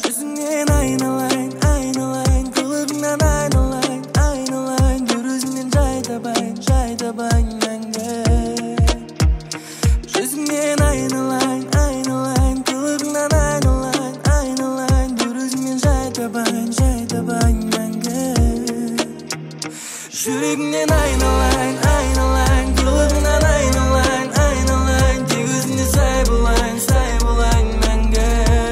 Жүзіңнен айналайын, айналайын, қылығыңнан айналайын, айналайын, бір өзіңнен жай табайын мәңгі. Жүзіңнен айналайын, айналайын, қылығыңнан айналайын, айналайын, бір өзіңнен жай табайын мәңгі. Жүрегіңнен айналайын, айналайын, қылығыңнан айналайын, айналайын, тек өзіңе сай болайын мәңгі.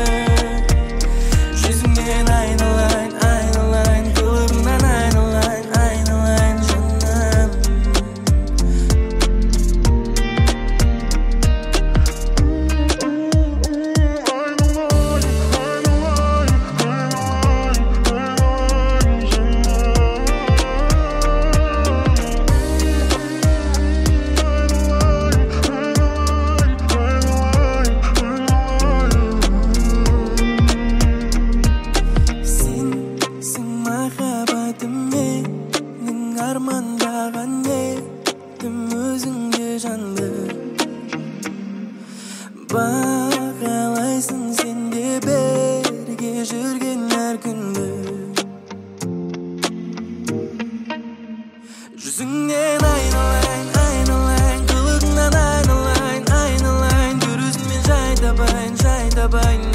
Жүзіңнен айналайын, айналайын, қылығыңнан айналайын, айналайын жаным. Сенсің махаббатым, менің армандаған едім өзіңде жанды. Бағалайсың сен де бірге жүрген әр күнді. Жүзіңнен айналайын, айналайын, қылығыңнан айналайын, айналайын, бір өзіңмен жай табайын